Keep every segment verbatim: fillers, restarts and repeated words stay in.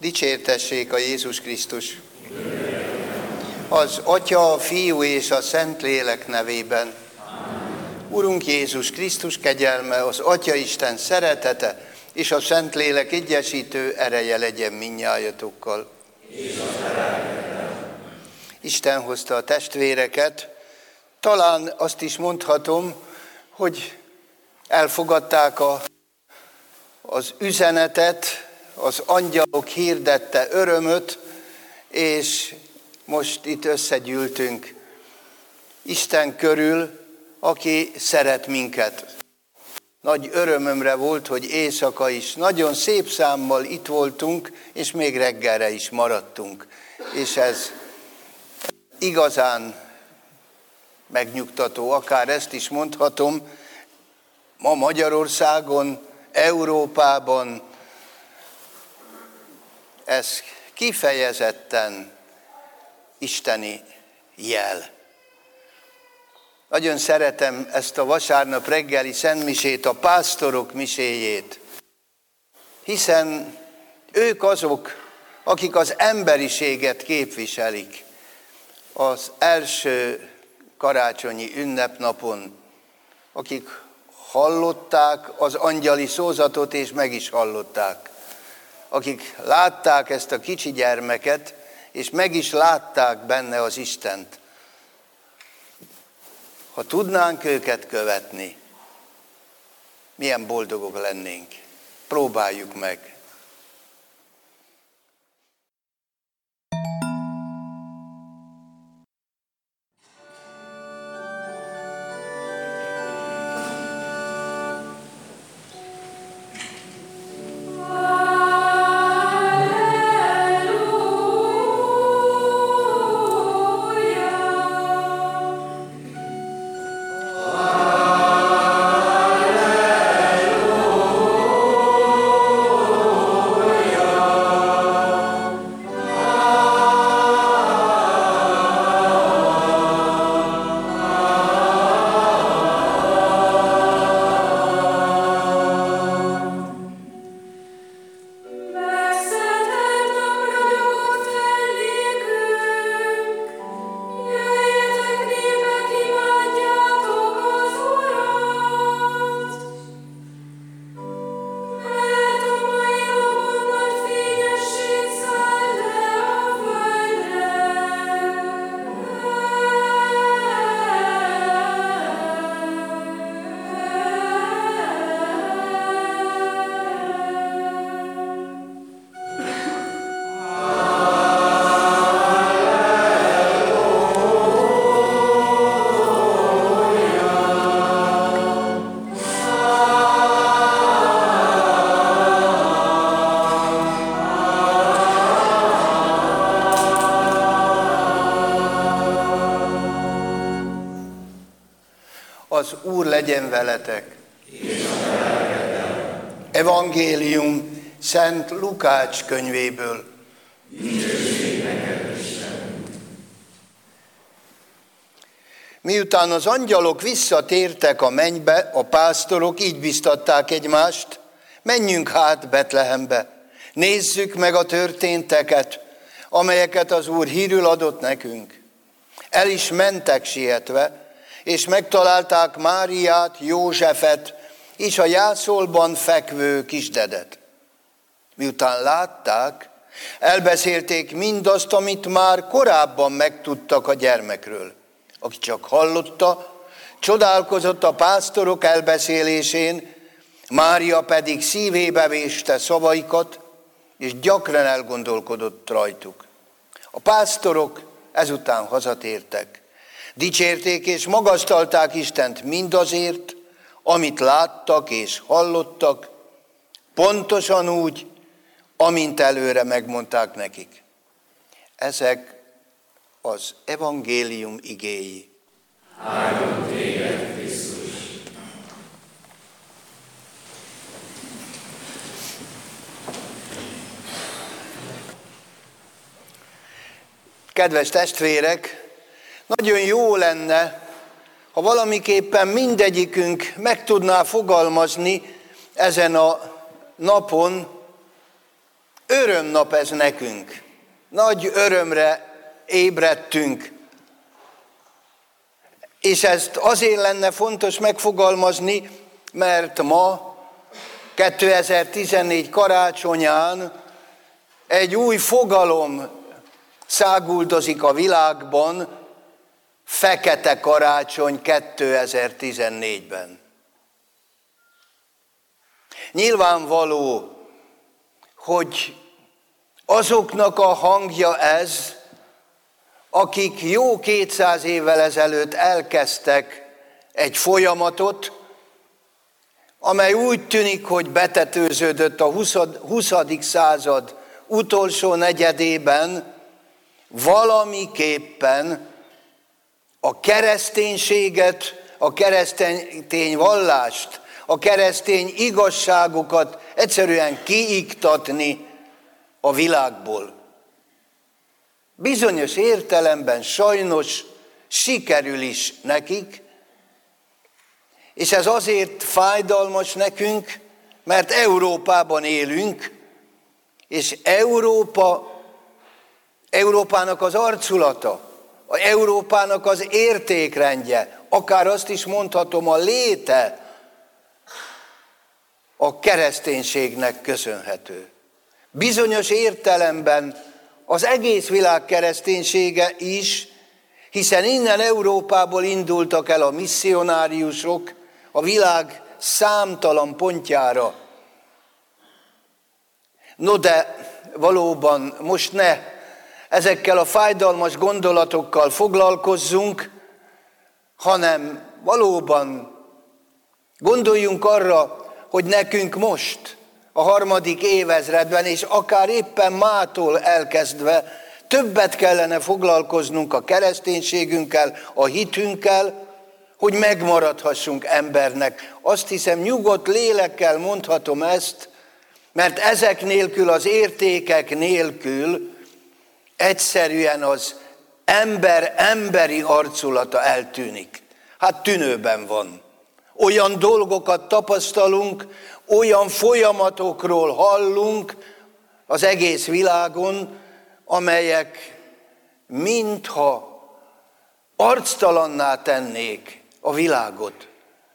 Dicsértessék a Jézus Krisztus! Az Atya, a Fiú és a Szentlélek nevében. Urunk Jézus Krisztus kegyelme, az Atya Isten szeretete és a Szentlélek egyesítő ereje legyen mindnyájatokkal. Isten hozta a testvéreket. Talán azt is mondhatom, hogy elfogadták a, az üzenetet, az angyalok hirdette örömöt, és most itt összegyűltünk Isten körül, aki szeret minket. Nagy örömömre volt, hogy éjszaka is nagyon szép számmal itt voltunk, és még reggelre is maradtunk. És ez igazán megnyugtató, akár ezt is mondhatom, ma Magyarországon, Európában ez kifejezetten isteni jel. Nagyon szeretem ezt a vasárnap reggeli szentmisét, a pásztorok miséjét, hiszen ők azok, akik az emberiséget képviselik az első karácsonyi ünnepnapon, akik hallották az angyali szózatot, és meg is hallották. Akik látták ezt a kicsi gyermeket, és meg is látták benne az Istent. Ha tudnánk őket követni, milyen boldogok lennénk. Próbáljuk meg. Az Úr legyen veletek. Evangélium Szent Lukács könyvéből. Miután az angyalok visszatértek a mennybe, a pásztorok így biztatták egymást: menjünk hát Betlehembe, nézzük meg a történteket, amelyeket az Úr hírül adott nekünk. El is mentek sietve, és megtalálták Máriát, Józsefet, és a jászolban fekvő kisdedet. Miután látták, elbeszélték mindazt, amit már korábban megtudtak a gyermekről. Aki csak hallotta, csodálkozott a pásztorok elbeszélésén, Mária pedig szívébe véste szavaikat, és gyakran elgondolkodott rajtuk. A pásztorok ezután hazatértek. Dicsérték és magasztalták Istent mindazért, amit láttak és hallottak, pontosan úgy, amint előre megmondták nekik. Ezek az evangélium igéi. Áldunk téged, Krisztus! Kedves testvérek, nagyon jó lenne, ha valamiképpen mindegyikünk meg tudná fogalmazni ezen a napon örömnap ez nekünk. Nagy örömre ébredtünk. És ezt azért lenne fontos megfogalmazni, mert ma, kétezer-tizennégy karácsonyán egy új fogalom száguldozik a világban, fekete karácsony kétezer-tizennégyben. Nyilvánvaló, hogy azoknak a hangja ez, akik jó kétszáz évvel ezelőtt elkezdtek egy folyamatot, amely úgy tűnik, hogy betetőződött a huszadik század utolsó negyedében, valamiképpen a kereszténységet, a keresztény vallást, a keresztény igazságokat egyszerűen kiiktatni a világból. Bizonyos értelemben sajnos sikerül is nekik, és ez azért fájdalmas nekünk, mert Európában élünk, és Európa, Európának az arculata, a Európának az értékrendje, akár azt is mondhatom, a léte a kereszténységnek köszönhető. Bizonyos értelemben az egész világ kereszténysége is, hiszen innen Európából indultak el a misszionáriusok a világ számtalan pontjára. No de valóban most ne ezekkel a fájdalmas gondolatokkal foglalkozzunk, hanem valóban gondoljunk arra, hogy nekünk most, a harmadik évezredben, és akár éppen mától elkezdve többet kellene foglalkoznunk a kereszténységünkkel, a hitünkkel, hogy megmaradhassunk embernek. Azt hiszem, nyugodt lélekkel mondhatom ezt, mert ezek nélkül, az értékek nélkül egyszerűen az ember emberi arculata eltűnik. Hát tűnőben van. Olyan dolgokat tapasztalunk, olyan folyamatokról hallunk az egész világon, amelyek mintha arctalanná tennék a világot.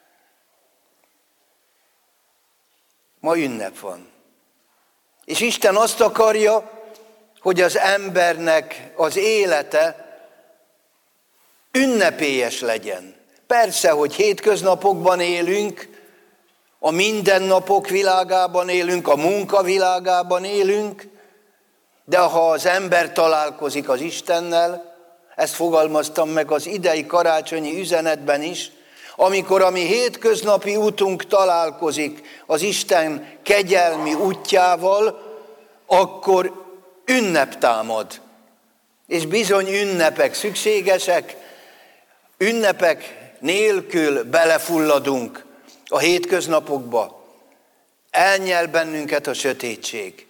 Ma ünnep van. És Isten azt akarja, hogy az embernek az élete ünnepélyes legyen. Persze, hogy hétköznapokban élünk, a mindennapok világában élünk, a munka világában élünk, de ha az ember találkozik az Istennel, ezt fogalmaztam meg az idei karácsonyi üzenetben is, amikor a mi hétköznapi útunk találkozik az Isten kegyelmi útjával, akkor ünnep támad. És bizony ünnepek szükségesek, ünnepek nélkül belefulladunk a hétköznapokba. Elnyel bennünket a sötétség.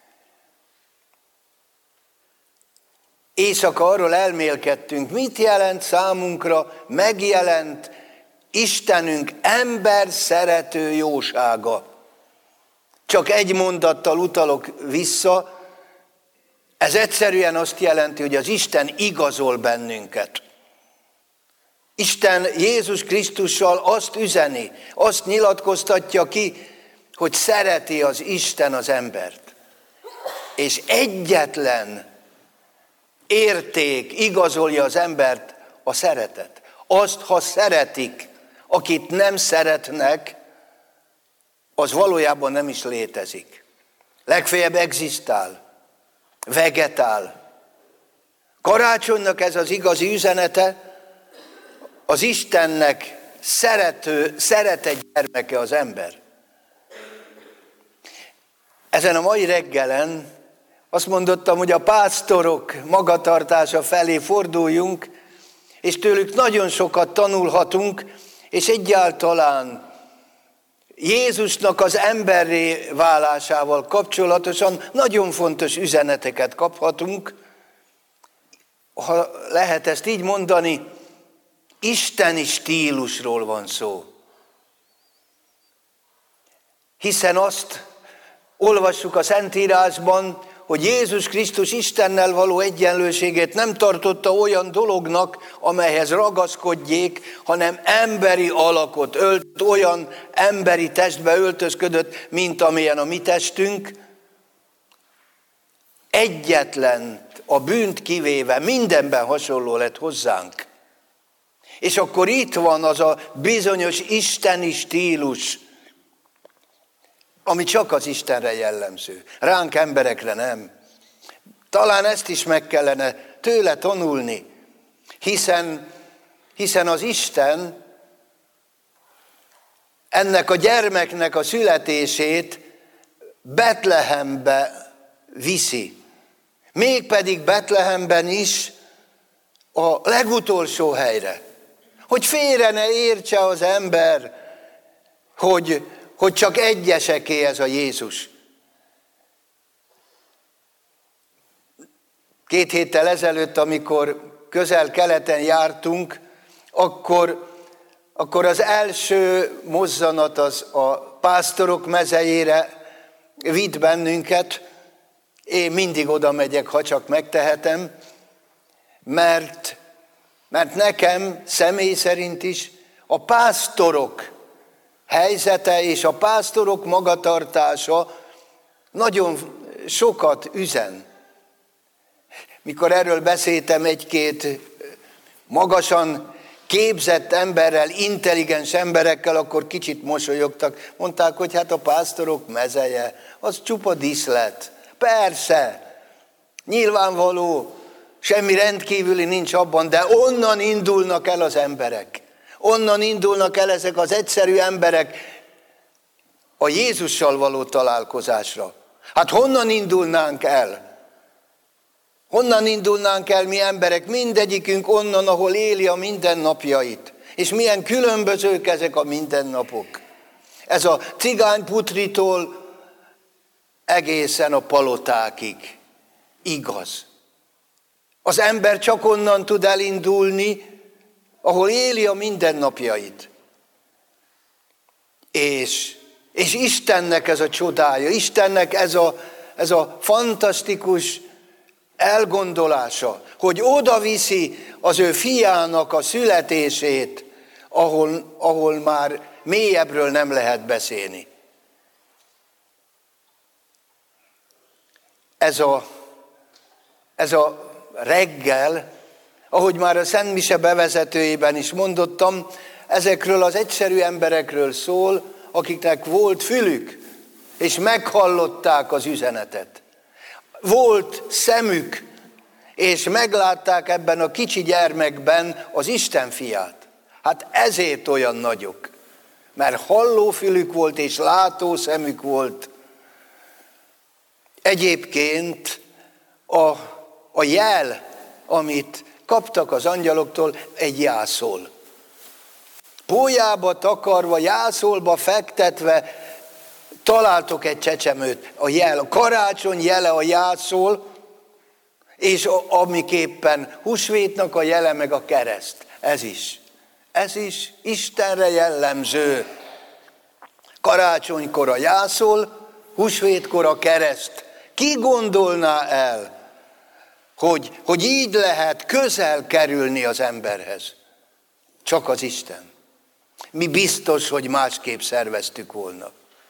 Éjszaka arról elmélkedtünk, mit jelent számunkra megjelent Istenünk ember szerető jósága. Csak egy mondattal utalok vissza, ez egyszerűen azt jelenti, hogy az Isten igazol bennünket. Isten Jézus Krisztussal azt üzeni, azt nyilatkoztatja ki, hogy szereti az Isten az embert. És egyetlen érték igazolja az embert, a szeretet. Azt, ha szeretik, akit nem szeretnek, az valójában nem is létezik. Legfeljebb egzisztál, vegetál. Karácsonynak ez az igazi üzenete, az Istennek szerető, szeretett gyermeke az ember. Ezen a mai reggelen azt mondottam, hogy a pásztorok magatartása felé forduljunk, és tőlük nagyon sokat tanulhatunk, és egyáltalán Jézusnak az emberré válásával kapcsolatosan nagyon fontos üzeneteket kaphatunk. Ha lehet ezt így mondani, isteni stílusról van szó. Hiszen azt Olvassuk a Szentírásban, hogy Jézus Krisztus Istennel való egyenlőségét nem tartotta olyan dolognak, amelyhez ragaszkodjék, hanem emberi alakot ölt, olyan emberi testbe öltözködött, mint amilyen a mi testünk. Egyetlen, a bűnt kivéve mindenben hasonló lett hozzánk. És akkor itt van az a bizonyos isteni stílus, ami csak az Istenre jellemző. Ránk emberekre nem. Talán ezt is meg kellene tőle tanulni, hiszen, hiszen az Isten ennek a gyermeknek a születését Betlehembe viszi. Mégpedig Betlehemben is a legutolsó helyre. Hogy félre ne értse az ember, hogy, hogy csak egyeseké ez a Jézus. Két héttel ezelőtt, amikor közel-keleten jártunk, akkor, akkor az első mozzanat az a pásztorok mezejére vitt bennünket. Én mindig oda megyek, ha csak megtehetem, mert, mert nekem személy szerint is a pásztorok helyzete és a pásztorok magatartása nagyon sokat üzen. Mikor erről beszéltem egy-két magasan képzett emberrel, intelligens emberekkel, akkor kicsit mosolyogtak. Mondták, hogy hát a pásztorok mezeje, az csupa diszlet. Persze, nyilvánvaló, semmi rendkívüli nincs abban, de onnan indulnak el az emberek. Onnan indulnak el ezek az egyszerű emberek a Jézussal való találkozásra. Hát honnan indulnánk el? Honnan indulnánk el mi emberek? Mindegyikünk onnan, ahol éli a mindennapjait. És milyen különbözők ezek a mindennapok. Ez a cigányputritól egészen a palotákig. Igaz. Az ember csak onnan tud elindulni, ahol éli a mindennapjait. És, és Istennek ez a csodája, Istennek ez a, ez a fantasztikus elgondolása, hogy oda viszi az ő fiának a születését, ahol, ahol már mélyebbről nem lehet beszélni. Ez a, ez a reggel, ahogy már a Szent Mise bevezetőjében is mondottam, ezekről az egyszerű emberekről szól, akiknek volt fülük, és meghallották az üzenetet. Volt szemük, és meglátták ebben a kicsi gyermekben az Isten fiát. Hát ezért olyan nagyok, mert hallófülük volt, és látószemük volt. Egyébként a, a jel, amit kaptak az angyaloktól, egy jászol. Pólyába takarva, jászolba fektetve találtok egy csecsemőt. A jel, a karácsony jele a jászol, és amiképpen húsvétnak a jele meg a kereszt. Ez is. Ez is Istenre jellemző. Karácsonykor a jászol, húsvétkor a kereszt. Ki gondolná el, hogy, hogy így lehet közel kerülni az emberhez? Csak az Isten. Mi biztos, hogy másképp szerveztük volna.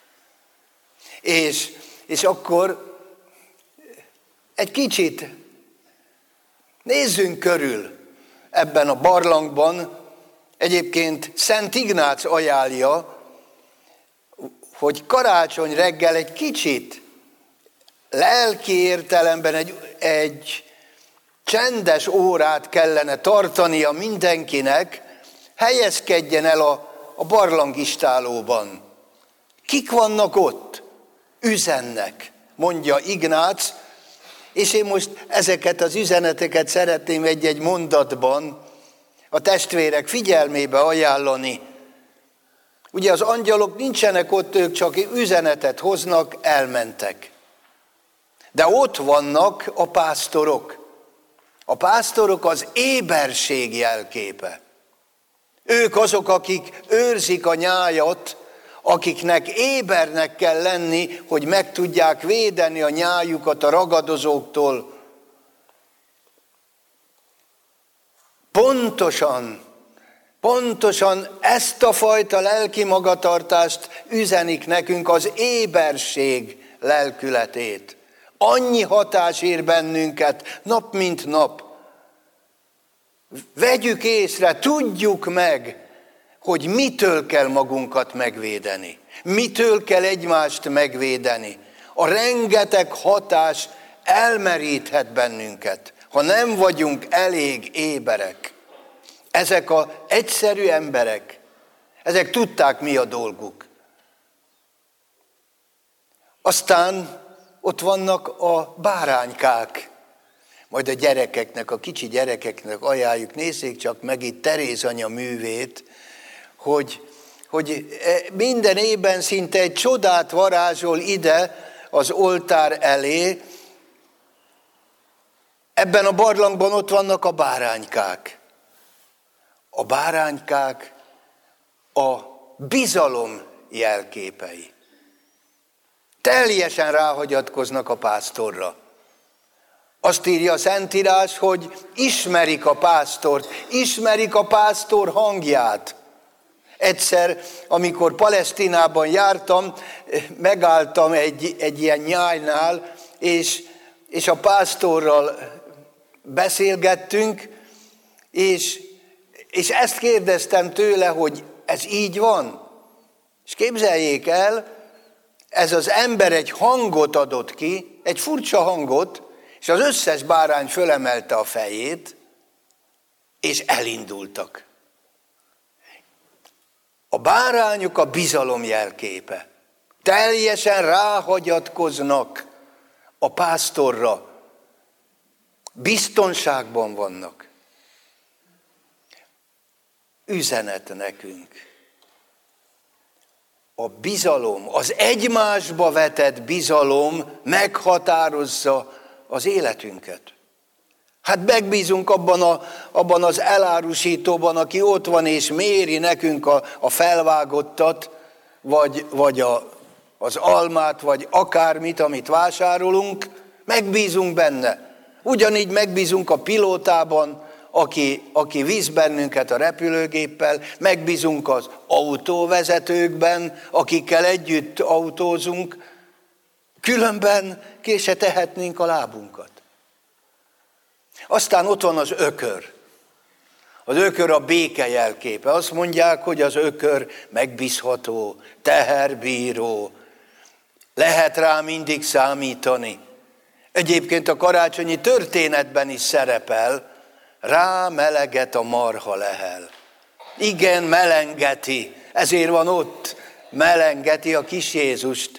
És, és akkor egy kicsit nézzünk körül ebben a barlangban. Egyébként Szent Ignác ajánlja, hogy karácsony reggel egy kicsit lelki értelemben egy, egy csendes órát kellene tartania mindenkinek, helyezkedjen el a, a barlangistálóban. Kik vannak ott? Üzennek, mondja Ignác, és én most ezeket az üzeneteket szeretném egy-egy mondatban a testvérek figyelmébe ajánlani. Ugye az angyalok nincsenek ott, ők csak üzenetet hoznak, elmentek. De ott vannak a pásztorok. A pásztorok az éberség jelképe. Ők azok, akik őrzik a nyájat, akiknek ébernek kell lenni, hogy meg tudják védeni a nyájukat a ragadozóktól. Pontosan, pontosan ezt a fajta lelki magatartást üzenik nekünk, az éberség lelkületét. Annyi hatás ér bennünket nap mint nap. Vegyük észre, tudjuk meg, hogy mitől kell magunkat megvédeni. Mitől kell egymást megvédeni. A rengeteg hatás elmeríthet bennünket, ha nem vagyunk elég éberek. Ezek az egyszerű emberek, ezek tudták, mi a dolguk. Aztán ott vannak a báránykák. Majd a gyerekeknek, a kicsi gyerekeknek ajánljuk, nézzék csak meg itt Teréz anya művét, hogy, hogy minden évben szinte egy csodát varázsol ide az oltár elé. Ebben a barlangban ott vannak a báránykák. A báránykák a bizalom jelképei. Teljesen ráhagyatkoznak a pásztorra. Azt írja a Szentírás, hogy ismerik a pásztort, ismerik a pásztor hangját. Egyszer, amikor Palesztinában jártam, megálltam egy, egy ilyen nyájnál, és, és a pásztorral beszélgettünk, és, és ezt kérdeztem tőle, hogy ez így van. És képzeljék el, ez az ember egy hangot adott ki, egy furcsa hangot, és az összes bárány fölemelte a fejét, és elindultak. A bárányok a bizalom jelképe. Teljesen ráhagyatkoznak a pásztorra. Biztonságban vannak. Üzenet nekünk. A bizalom, az egymásba vetett bizalom meghatározza az életünket. Hát megbízunk abban, a, abban az elárusítóban, aki ott van és méri nekünk a, a felvágottat, vagy, vagy a, az almát, vagy akármit, amit vásárolunk, megbízunk benne. Ugyanígy megbízunk a pilótában, aki, aki visz bennünket a repülőgéppel, megbízunk az autóvezetőkben, akikkel együtt autózunk, különben ki se tehetnénk a lábunkat. Aztán ott van az ökör. Az ökör a béke jelképe. Azt mondják, hogy az ökör megbízható, teherbíró, lehet rá mindig számítani. Egyébként a karácsonyi történetben is szerepel, rá meleget a marha lehel. Igen, melengeti, ezért van ott, melengeti a kis Jézust.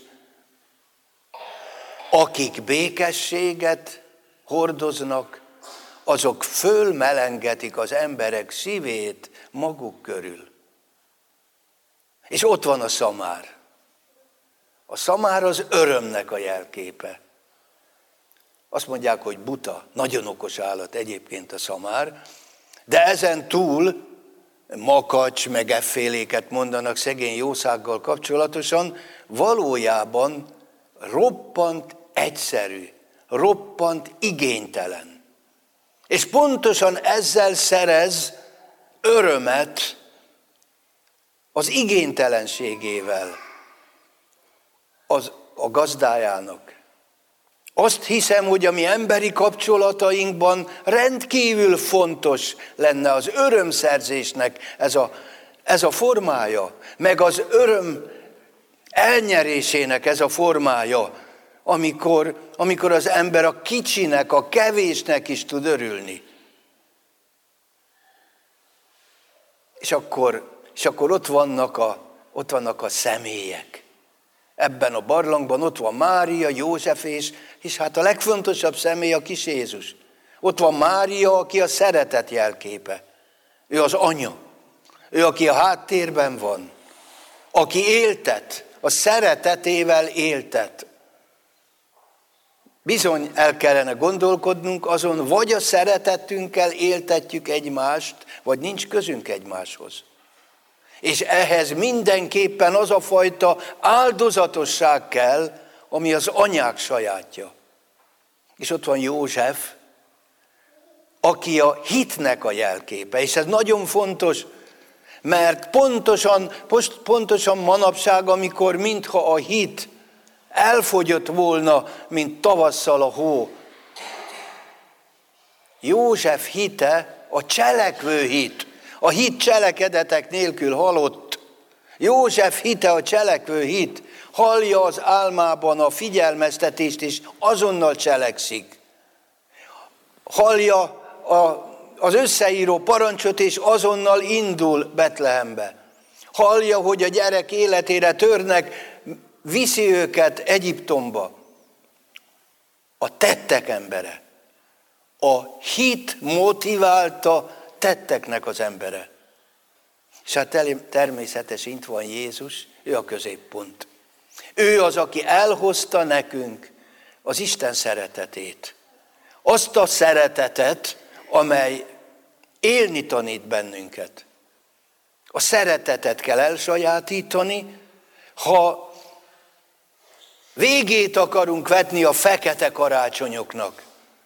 Akik békességet hordoznak, azok fölmelengetik az emberek szívét maguk körül. És ott van a szamár. A szamár az örömnek a jelképe. Azt mondják, hogy buta, nagyon okos állat egyébként a szamár, de ezen túl makacs, meg efféléket mondanak szegény jószággal kapcsolatosan, valójában roppant egyszerű, roppant igénytelen. És pontosan ezzel szerez örömet az igénytelenségével az, a gazdájának. Azt hiszem, hogy a mi emberi kapcsolatainkban rendkívül fontos lenne az örömszerzésnek ez a, ez a formája, meg az öröm elnyerésének ez a formája, amikor, amikor az ember a kicsinek, a kevésnek is tud örülni. És akkor, és akkor ott, vannak a, ott vannak a személyek. Ebben a barlangban ott van Mária, József és, és hát a legfontosabb személy a kis Jézus. Ott van Mária, aki a szeretet jelképe. Ő az anya. Ő, aki a háttérben van. Aki éltet, a szeretetével éltet. Bizony el kellene gondolkodnunk azon, vagy a szeretetünkkel éltetjük egymást, vagy nincs közünk egymáshoz. És ehhez mindenképpen az a fajta áldozatosság kell, ami az anyák sajátja. És ott van József, aki a hitnek a jelképe. És ez nagyon fontos, mert pontosan, pontosan manapság, amikor mintha a hit elfogyott volna, mint tavasszal a hó. József hite a cselekvő hit. A hit cselekedetek nélkül halott. József hite a cselekvő hit. Hallja az álmában a figyelmeztetést, és azonnal cselekszik. Hallja a, az összeíró parancsot, és azonnal indul Betlehembe. Hallja, hogy a gyerek életére törnek, viszi őket Egyiptomba. A tettek embere. A hit motiválta tetteknek az embere. És hát természetesen itt van Jézus, ő a középpont. Ő az, aki elhozta nekünk az Isten szeretetét. Azt a szeretetet, amely élni tanít bennünket. A szeretetet kell elsajátítani, ha végét akarunk vetni a fekete karácsonyoknak.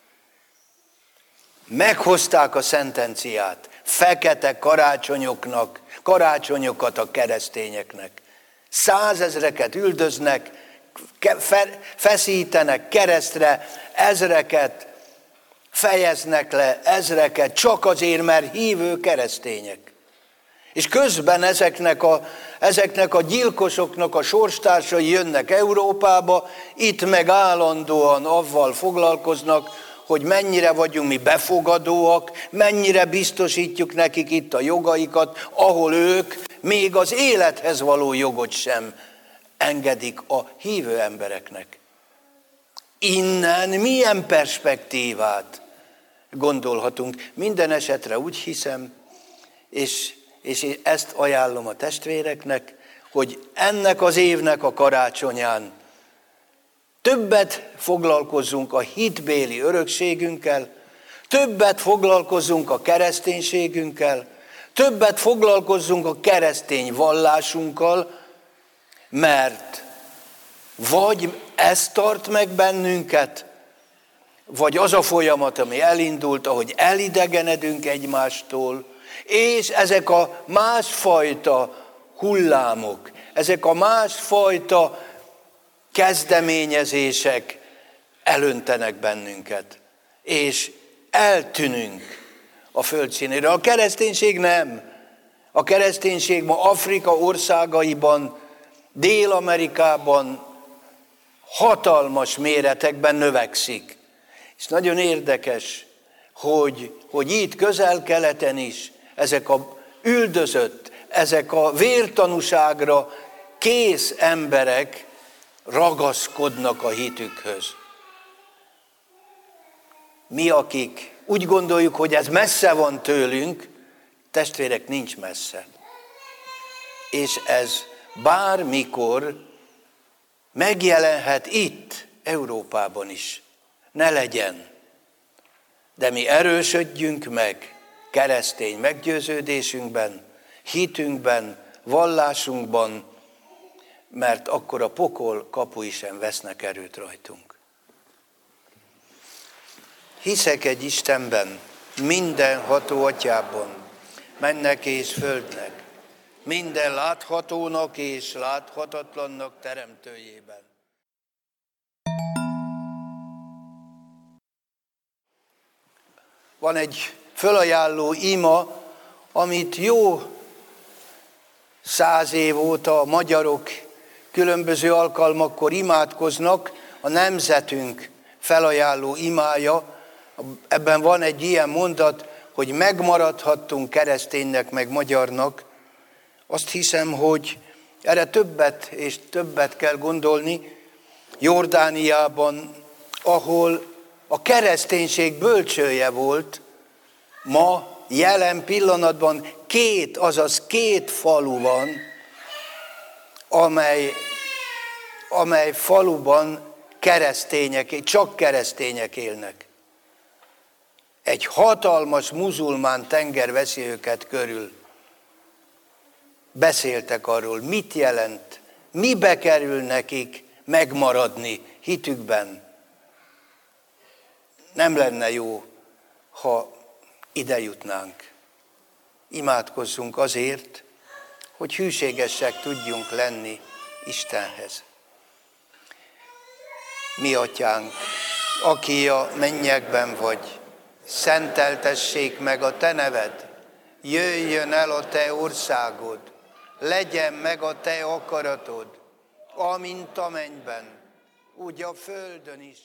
Meghozták a szentenciát, fekete karácsonyoknak, karácsonyokat a keresztényeknek. Százezreket üldöznek, feszítenek keresztre, ezreket fejeznek le, ezreket, csak azért, mert hívő keresztények. És közben ezeknek a, ezeknek a gyilkosoknak a sorstársai jönnek Európába, itt meg állandóan avval foglalkoznak, hogy mennyire vagyunk mi befogadóak, mennyire biztosítjuk nekik itt a jogaikat, ahol ők még az élethez való jogot sem engedik a hívő embereknek. Innen milyen perspektívát gondolhatunk? Minden esetre úgy hiszem, és, és én ezt ajánlom a testvéreknek, hogy ennek az évnek a karácsonyán többet foglalkozzunk a hitbéli örökségünkkel, többet foglalkozzunk a kereszténységünkkel, többet foglalkozzunk a keresztény vallásunkkal, mert vagy ez tart meg bennünket, vagy az a folyamat, ami elindult, ahogy elidegenedünk egymástól, és ezek a másfajta hullámok, ezek a másfajta kezdeményezések elöntenek bennünket, és eltűnünk a földszínére. A kereszténység nem. A kereszténység ma Afrika országaiban, Dél-Amerikában hatalmas méretekben növekszik. És nagyon érdekes, hogy, hogy itt Közel-Keleten is ezek a üldözött, ezek a vértanúságra kész emberek ragaszkodnak a hitükhöz. Mi, akik úgy gondoljuk, hogy ez messze van tőlünk, testvérek, nincs messze. És ez bármikor megjelenhet itt, Európában is. Ne legyen. De mi erősödjünk meg keresztény meggyőződésünkben, hitünkben, vallásunkban, mert akkor a pokol kapui sem vesznek erőt rajtunk. Hiszek egy Istenben, mindenható Atyában, mennek és földnek, minden láthatónak és láthatatlannak teremtőjében. Van egy fölajánló ima, amit jó száz év óta a magyarok különböző alkalmakkor imádkoznak, a nemzetünk felajánló imája. Ebben van egy ilyen mondat, hogy megmaradhattunk kereszténynek, meg magyarnak. Azt hiszem, hogy erre többet és többet kell gondolni. Jordániában, ahol a kereszténység bölcsője volt, ma jelen pillanatban két, azaz két falu van, amely, amely faluban keresztények, csak keresztények élnek. Egy hatalmas muzulmán tenger veszi őket körül. beszéltek arról, mit jelent, mibe kerül nekik megmaradni hitükben. Nem lenne jó, ha ide jutnánk. Imádkozzunk azért, hogy hűségesek tudjunk lenni Istenhez. Mi atyánk, aki a mennyekben vagy, szenteltessék meg a te neved, jöjjön el a te országod, legyen meg a te akaratod, amint a mennyben, úgy a földön is.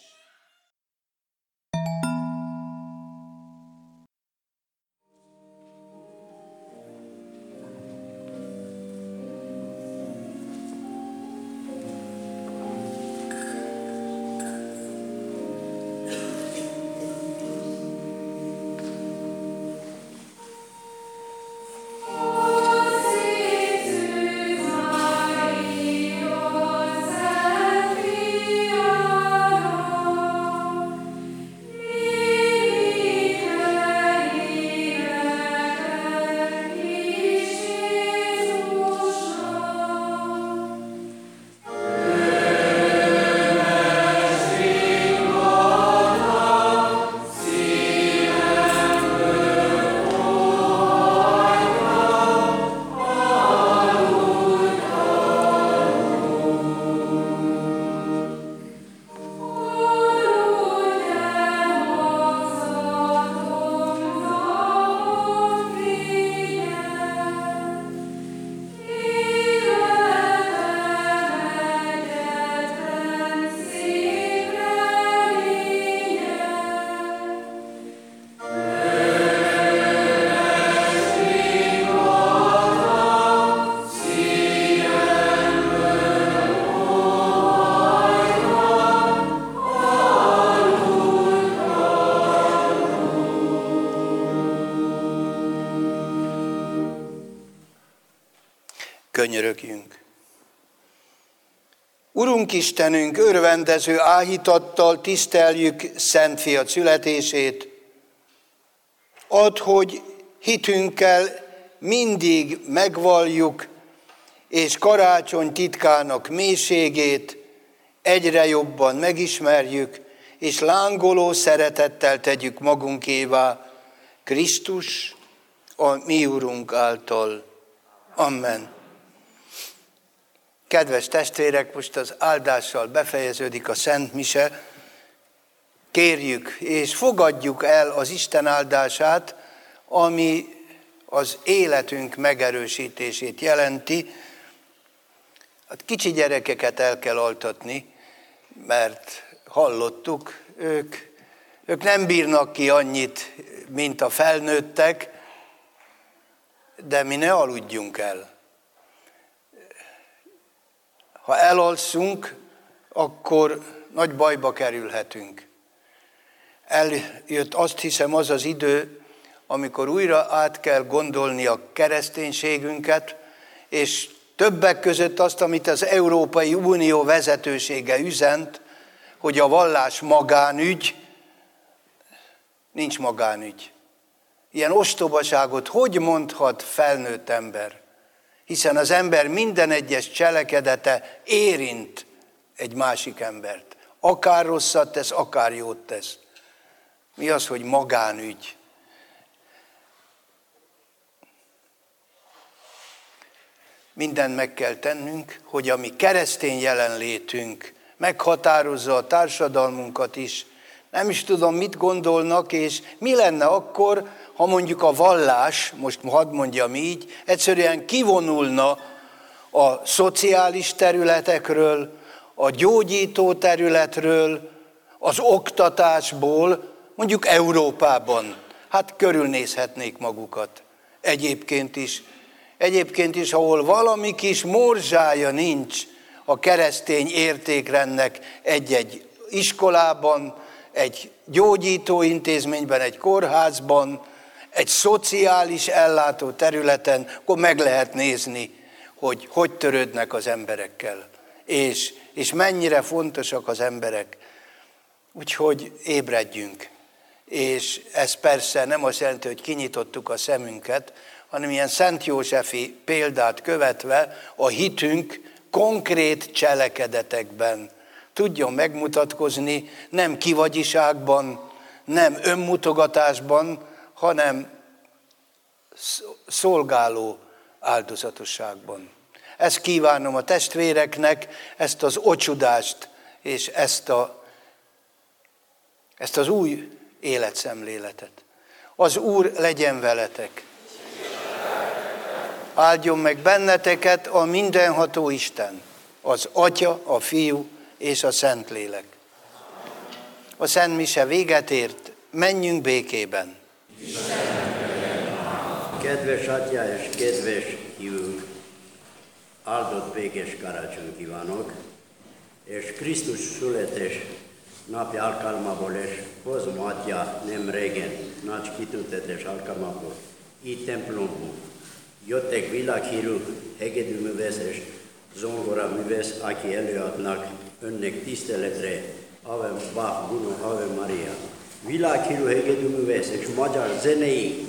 Könyörögjünk. Urunk Istenünk, örvendező áhítattal tiszteljük Szent Fiad születését. Add, hogy hitünkkel mindig megvalljuk, és karácsony titkának mélységét egyre jobban megismerjük, és lángoló szeretettel tegyük magunkévá Krisztus, a mi Urunk által. Amen. Kedves testvérek, most az áldással befejeződik a Szent Mise. Kérjük és fogadjuk el az Isten áldását, ami az életünk megerősítését jelenti. Hát kicsi gyerekeket el kell altatni, mert hallottuk, ők, ők nem bírnak ki annyit, mint a felnőttek, de mi ne aludjunk el. Ha elalszunk, akkor nagy bajba kerülhetünk. Eljött, azt hiszem, az az idő, amikor újra át kell gondolni a kereszténységünket, és többek között azt, amit az Európai Unió vezetősége üzent, hogy a vallás magánügy, nincs magánügy. Ilyen ostobaságot hogy mondhat felnőtt ember? Hiszen az ember minden egyes cselekedete érint egy másik embert. Akár rosszat tesz, akár jót tesz. Mi az, hogy magánügy? Mindent meg kell tennünk, hogy a mi keresztény jelenlétünk meghatározza a társadalmunkat is. Nem is tudom, mit gondolnak, és mi lenne akkor, ha mondjuk a vallás, most hadd mondjam így, egyszerűen kivonulna a szociális területekről, a gyógyító területről, az oktatásból, mondjuk Európában. Hát körülnézhetnék magukat. Egyébként is, egyébként is, ahol valami kis morzsája nincs a keresztény értékrendnek egy-egy iskolában, egy gyógyítóintézményben, egy kórházban, egy szociális ellátó területen, akkor meg lehet nézni, hogy hogy törődnek az emberekkel, és, és mennyire fontosak az emberek. Úgyhogy ébredjünk. És ez persze nem azt jelenti, hogy kinyitottuk a szemünket, hanem ilyen Szent Józsefi példát követve a hitünk konkrét cselekedetekben tudjon megmutatkozni, nem kivagyiságban, nem önmutogatásban, hanem szolgáló áldozatosságban. Ezt kívánom a testvéreknek, ezt az ocsudást és ezt, a, ezt az új életszemléletet. Az Úr legyen veletek. Áldjon meg benneteket a mindenható Isten, az Atya, a Fiú és a Szentlélek. A Szent Mise véget ért, menjünk békében. Kedves Atyá és kedves hívők, áldott békés karácsony kívánok, és Krisztus születés napi alkalmából, és hozom Atyá nem régen, nagy kitüntetés alkalmából, így templomból. Jöttek világhírű hegedűművész és zongoraművész, aki előadnak önnek tiszteletre Ave Bach, Bruno, Ave Maria. Világhírű hegedűművész és magyar zenei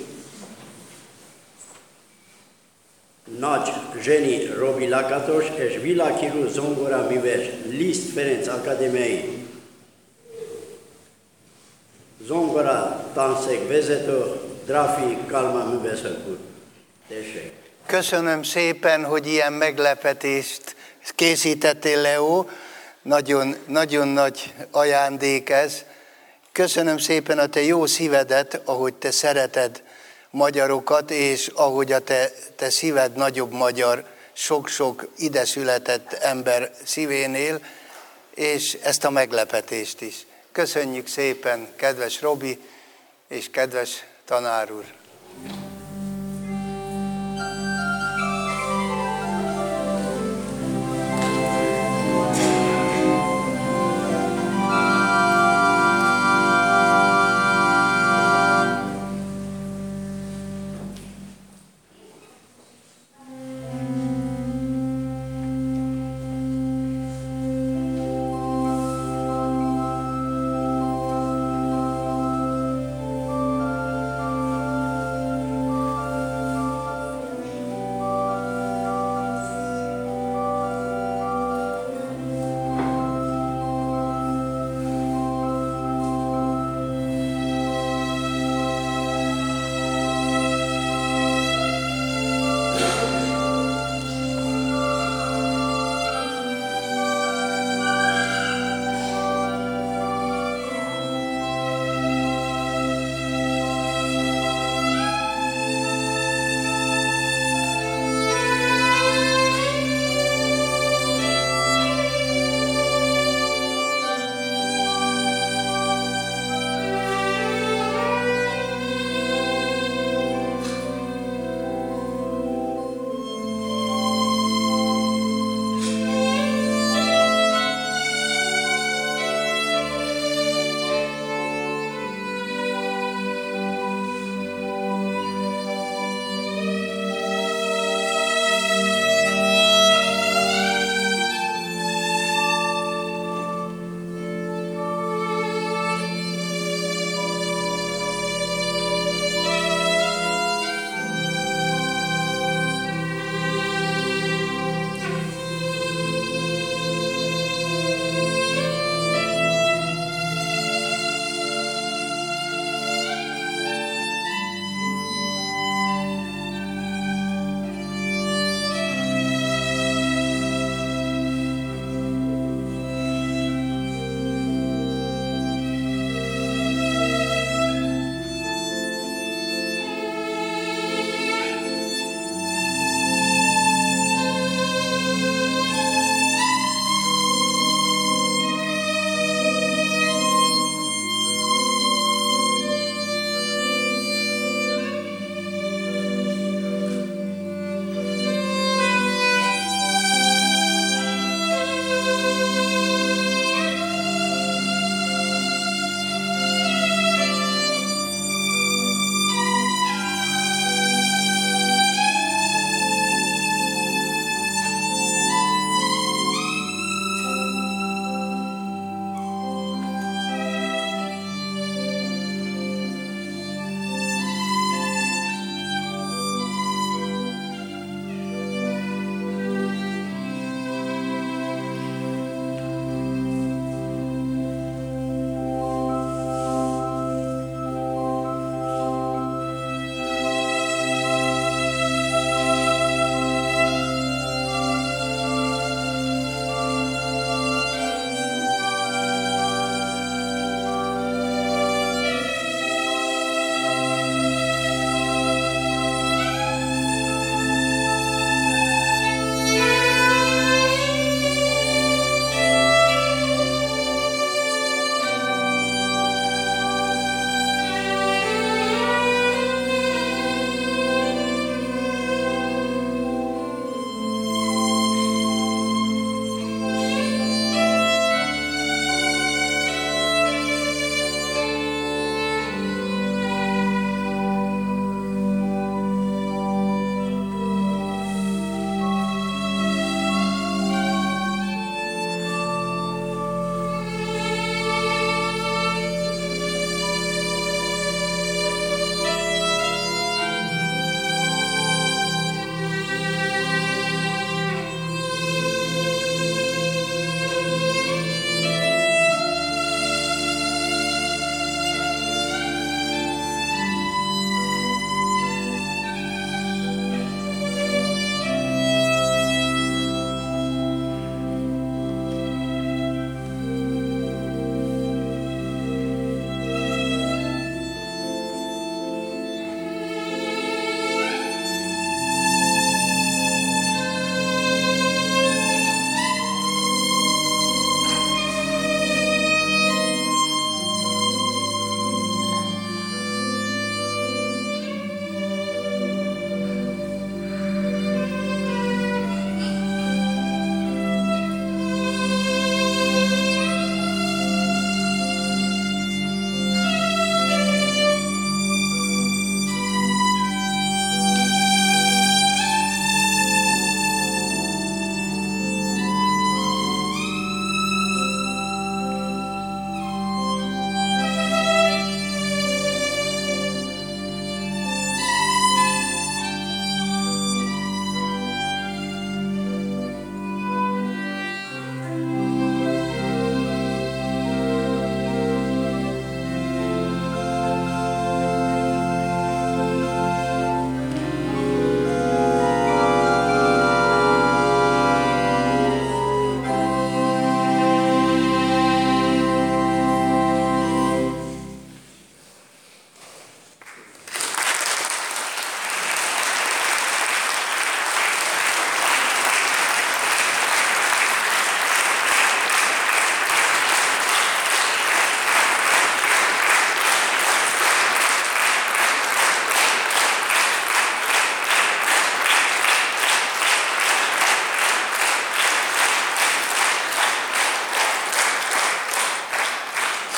nagy zseni Robi Lakatos és világhírű zongoraművész Liszt Ferenc akadémiai zongora tanszék vezető Dráfi Kálmán művészek úr. Tessék. Köszönöm szépen, hogy ilyen meglepetést készítettél, Leo. Nagyon, nagyon nagy ajándék ez. Köszönöm szépen a te jó szívedet, ahogy te szereted magyarokat, és ahogy a te, te szíved nagyobb magyar, sok-sok ide született ember szívénél, és ezt a meglepetést is. Köszönjük szépen, kedves Robi és kedves tanár úr!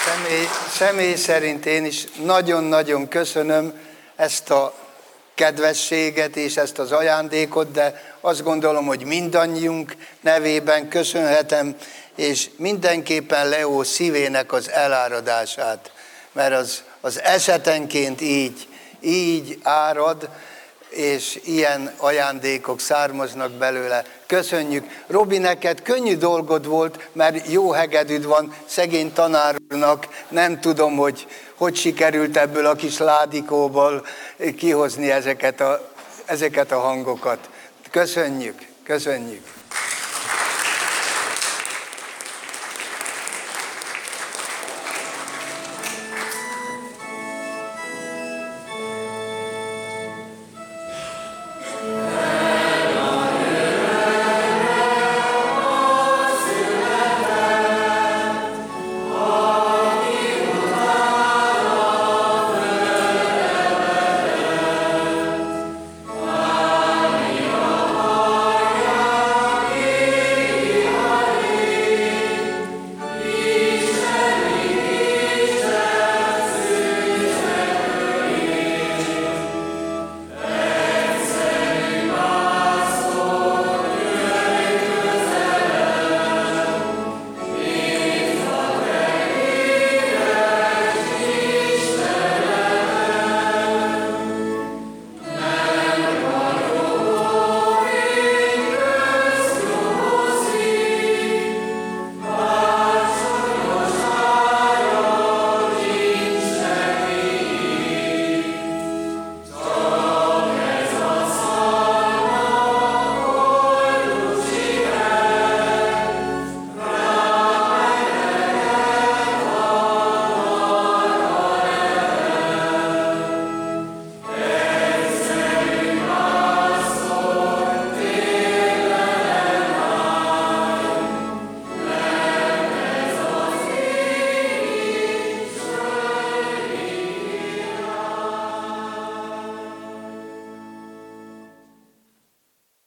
Személy, személy szerint én is nagyon-nagyon köszönöm ezt a kedvességet és ezt az ajándékot, de azt gondolom, hogy mindannyiunk nevében köszönhetem, és mindenképpen Leó szívének az eláradását, mert az, az esetenként így, így árad, és ilyen ajándékok származnak belőle. Köszönjük. Robi, neked könnyű dolgod volt, mert jó hegedűd van, szegény tanár úrnak, nem tudom, hogy hogy sikerült ebből a kis ládikóból kihozni ezeket a, ezeket a hangokat. Köszönjük, köszönjük.